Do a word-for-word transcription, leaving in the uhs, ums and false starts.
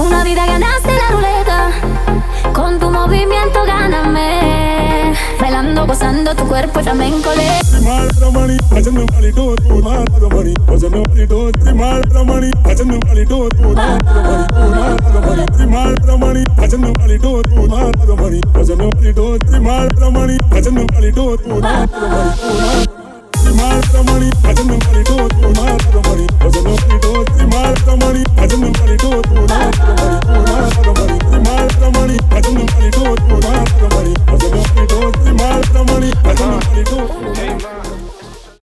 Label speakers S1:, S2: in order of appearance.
S1: Una vida ganaste la ruleta, con tu movimiento gáname. Bailando, gozando tu cuerpo y flamenco le.
S2: Money,